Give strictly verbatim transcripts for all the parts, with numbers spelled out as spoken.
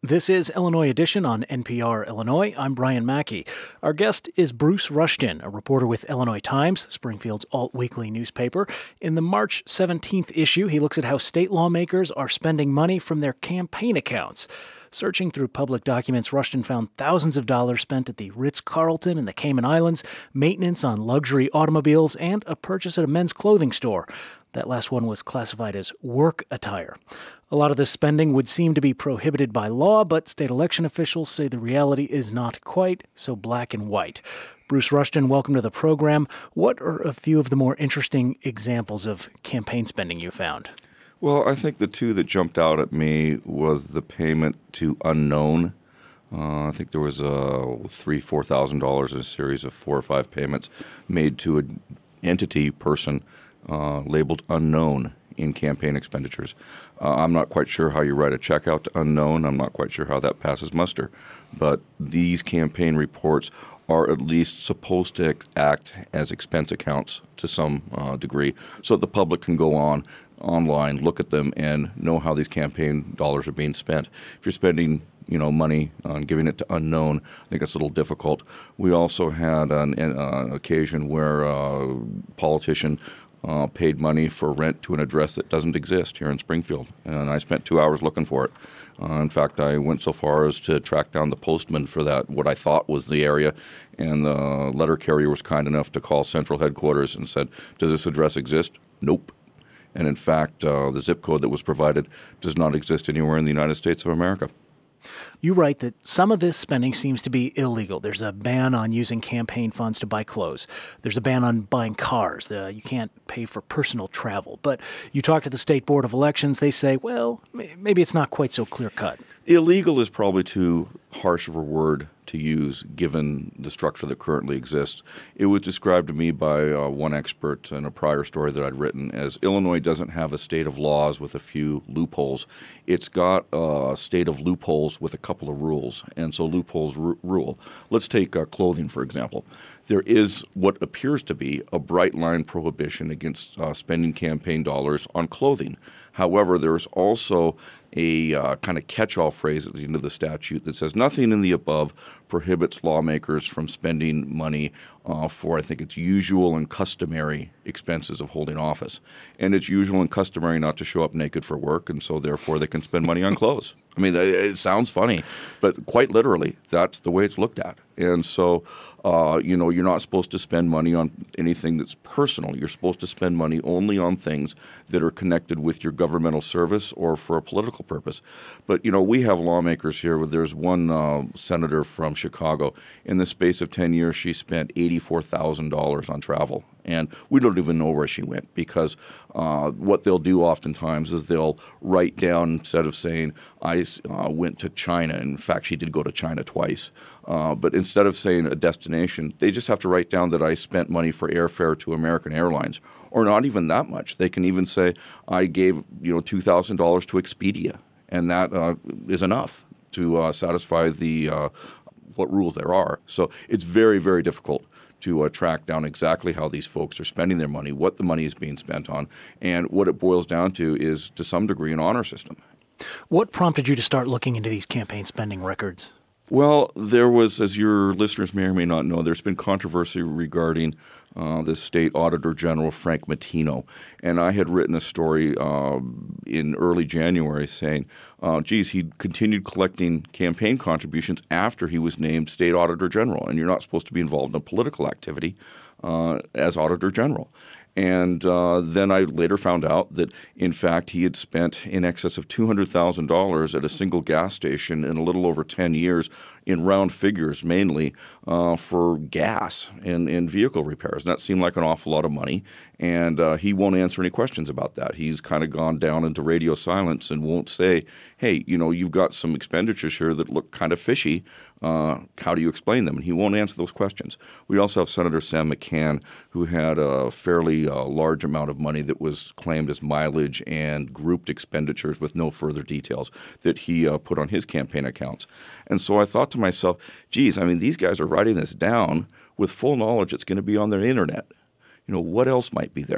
This is Illinois Edition on N P R Illinois. I'm Brian Mackey. Our guest is Bruce Rushton, a reporter with Illinois Times, Springfield's alt-weekly newspaper. In the March seventeenth issue, he looks at how state lawmakers are spending money from their campaign accounts. Searching through public documents, Rushton found thousands of dollars spent at the Ritz-Carlton in the Cayman Islands, maintenance on luxury automobiles, and a purchase at a men's clothing store. That last one was classified as work attire. A lot of this spending would seem to be prohibited by law, but state election officials say the reality is not quite so black and white. Bruce Rushton, welcome to the program. What are a few of the more interesting examples of campaign spending you found? Well, I think the two that jumped out at me was the payment to unknown. Uh, I think there was uh, three, four thousand dollars in a series of four or five payments made to an entity person uh, labeled unknown in campaign expenditures. Uh, I'm not quite sure how you write a check out to unknown. I'm not quite sure how that passes muster. But these campaign reports are at least supposed to act as expense accounts to some uh, degree so that the public can go on online, look at them, and know how these campaign dollars are being spent. If you're spending you know, money on giving it to unknown, I think it's a little difficult. We also had an, an uh, occasion where a politician Uh, paid money for rent to an address that doesn't exist here in Springfield, and I spent two hours looking for it. Uh, in fact, I went so far as to track down the postman for that, what I thought was the area, and the letter carrier was kind enough to call central headquarters and said, does this address exist? Nope. And in fact, uh, the zip code that was provided does not exist anywhere in the United States of America. You write that some of this spending seems to be illegal. There's a ban on using campaign funds to buy clothes. There's a ban on buying cars. Uh, you can't pay for personal travel. But you talk to the State Board of Elections, they say, well, maybe it's not quite so clear-cut. Illegal is probably too harsh of a word to use given the structure that currently exists. It was described to me by uh, one expert in a prior story that I'd written as Illinois doesn't have a state of laws with a few loopholes. It's got a state of loopholes with a couple of rules, and so loopholes r- rule. Let's take uh, clothing, for example. There is what appears to be a bright line prohibition against uh, spending campaign dollars on clothing. However, there is also a uh, kind of catch-all phrase at the end of the statute that says nothing in the above prohibits lawmakers from spending money uh, for, I think it's usual and customary expenses of holding office. And it's usual and customary not to show up naked for work, and so therefore they can spend money on clothes. I mean, it sounds funny, but quite literally, that's the way it's looked at. And so, uh, you know, you're not supposed to spend money on anything that's personal. You're supposed to spend money only on things that are connected with your governmental service or for a political purpose. But, you know, we have lawmakers here. There's one uh, senator from Chicago. In the space of ten years, she spent eighty-four thousand dollars on travel. And we don't even know where she went because uh, what they'll do oftentimes is they'll write down, instead of saying, I uh, went to China. In fact, she did go to China twice. Uh, but instead of saying a destination, they just have to write down that I spent money for airfare to American Airlines, or not even that much. They can even say, I gave you know two thousand dollars to Expedia, and that uh, is enough to uh, satisfy the uh, what rules there are. So it's very, very difficult to uh, track down exactly how these folks are spending their money, what the money is being spent on, and what it boils down to is, to some degree, an honor system. What prompted you to start looking into these campaign spending records? Well, there was, as your listeners may or may not know, there's been controversy regarding uh, the state auditor general, Frank Matino. And I had written a story uh, in early January saying, uh, geez, he continued collecting campaign contributions after he was named state auditor general. And you're not supposed to be involved in a political activity uh, as auditor general. And uh, then I later found out that, in fact, he had spent in excess of two hundred thousand dollars at a single gas station in a little over ten years, in round figures mainly, uh, for gas and, and vehicle repairs. And that seemed like an awful lot of money, and uh, he won't answer any questions about that. He's kind of gone down into radio silence and won't say, hey, you know, you've got some expenditures here that look kind of fishy. Uh, how do you explain them? And he won't answer those questions. We also have Senator Sam McCann, who had a fairly uh, large amount of money that was claimed as mileage and grouped expenditures with no further details that he uh, put on his campaign accounts. And so I thought to myself, geez, I mean, these guys are writing this down with full knowledge it's going to be on their internet. You know, what else might be there?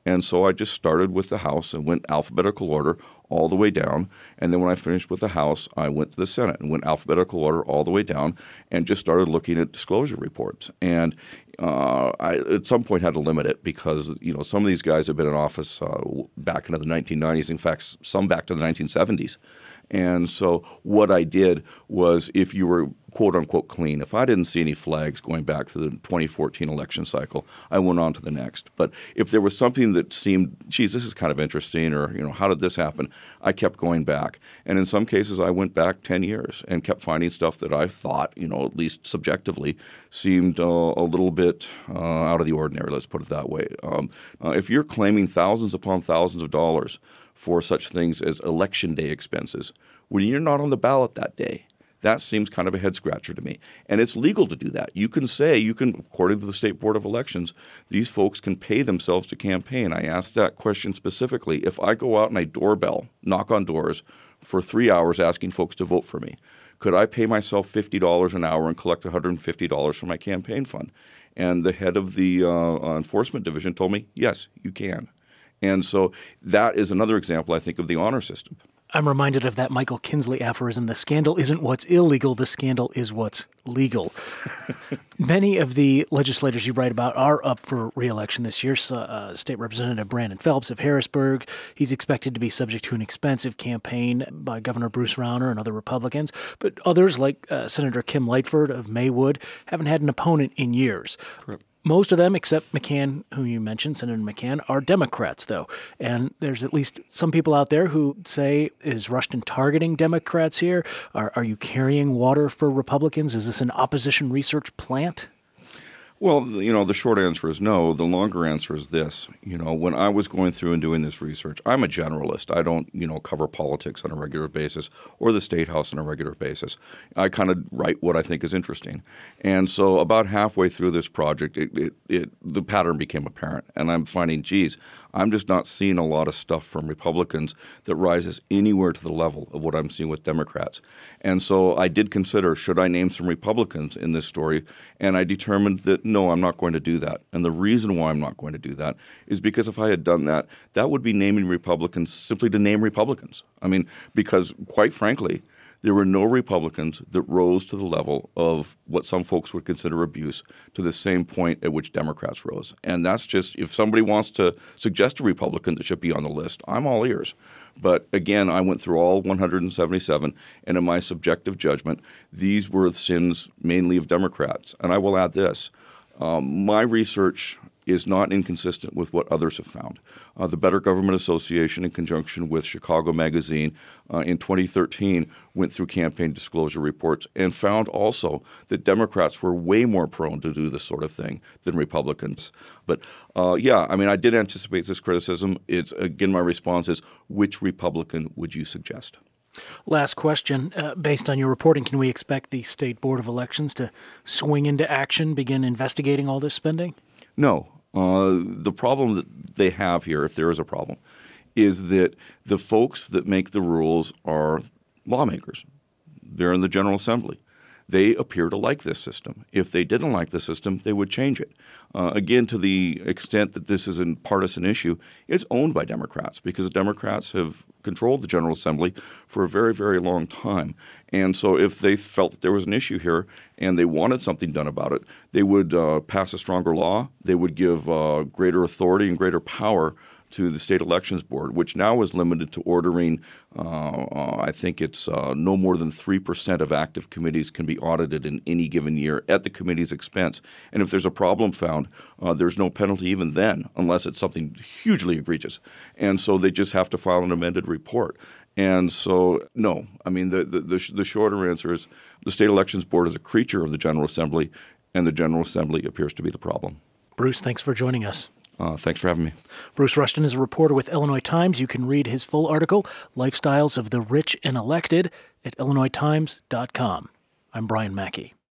And so I just started with the House and went alphabetical order all the way down. And then when I finished with the House, I went to the Senate and went alphabetical order all the way down and just started looking at disclosure reports. And uh, I at some point had to limit it because, you know, some of these guys have been in office uh, back into the nineteen nineties, in fact, some back to the nineteen seventies. And so what I did was, if you were quote unquote clean, if I didn't see any flags going back to the twenty fourteen election cycle, I went on to the next. But if there was something that seemed, geez, this is kind of interesting, or, you know, how did this happen? I kept going back. And in some cases, I went back ten years and kept finding stuff that I thought, you know, at least subjectively, seemed uh, a little bit uh, out of the ordinary, let's put it that way. Um, uh, if you're claiming thousands upon thousands of dollars for such things as election day expenses when you're not on the ballot that day, that seems kind of a head scratcher to me. And it's legal to do that. You can say, you can, according to the State Board of Elections, these folks can pay themselves to campaign. I asked that question specifically. If I go out and I doorbell, knock on doors for three hours asking folks to vote for me, could I pay myself fifty dollars an hour and collect one hundred fifty dollars from my campaign fund? And the head of the uh, enforcement division told me, yes, you can. And so that is another example, I think, of the honor system. I'm reminded of that Michael Kinsley aphorism, the scandal isn't what's illegal, the scandal is what's legal. Many of the legislators you write about are up for re-election this year. So, uh, State Representative Brandon Phelps of Harrisburg, he's expected to be subject to an expensive campaign by Governor Bruce Rauner and other Republicans. But others, like uh, Senator Kim Lightford of Maywood, haven't had an opponent in years. Correct. Most of them, except McCann, whom you mentioned, Senator McCann, are Democrats, though. And there's at least some people out there who say, is Rushton targeting Democrats here? Are, are you carrying water for Republicans? Is this an opposition research plant? Well, you know, the short answer is no. The longer answer is this. You know, when I was going through and doing this research, I'm a generalist. I don't, you know, cover politics on a regular basis or the State House on a regular basis. I kind of write what I think is interesting. And so about halfway through this project, it, it, it, the pattern became apparent. And I'm finding, geez, I'm just not seeing a lot of stuff from Republicans that rises anywhere to the level of what I'm seeing with Democrats. And so I did consider, should I name some Republicans in this story? And I determined that no, I'm not going to do that. And the reason why I'm not going to do that is because if I had done that, that would be naming Republicans simply to name Republicans. I mean, because quite frankly, there were no Republicans that rose to the level of what some folks would consider abuse to the same point at which Democrats rose. And that's just, if somebody wants to suggest a Republican that should be on the list, I'm all ears. But again, I went through all one hundred seventy-seven, and in my subjective judgment, these were the sins mainly of Democrats. And I will add this. Um, my research is not inconsistent with what others have found. Uh, the Better Government Association, in conjunction with Chicago Magazine, uh, in twenty thirteen went through campaign disclosure reports and found also that Democrats were way more prone to do this sort of thing than Republicans. But uh, yeah, I mean, I did anticipate this criticism. It's, again, my response is, which Republican would you suggest? Last question. Uh, based on your reporting, can we expect the State Board of Elections to swing into action, begin investigating all this spending? No. Uh, the problem that they have here, if there is a problem, is that the folks that make the rules are lawmakers. They're in the General Assembly. They appear to like this system. If they didn't like the system, they would change it. Uh, again, to the extent that this is a partisan issue, it's owned by Democrats because the Democrats have controlled the General Assembly for a very, very long time. And so if they felt that there was an issue here and they wanted something done about it, they would uh, pass a stronger law. They would give uh, greater authority and greater power to the State Elections Board, which now is limited to ordering, uh, uh, I think it's uh, no more than three percent of active committees can be audited in any given year at the committee's expense. And if there's a problem found, uh, there's no penalty even then, unless it's something hugely egregious. And so they just have to file an amended report. And so, no, I mean, the, the, the, the shorter answer is the State Elections Board is a creature of the General Assembly, and the General Assembly appears to be the problem. Bruce, thanks for joining us. Uh, thanks for having me. Bruce Rushton is a reporter with Illinois Times. You can read his full article, Lifestyles of the Rich and Elected, at illinois times dot com. I'm Brian Mackey.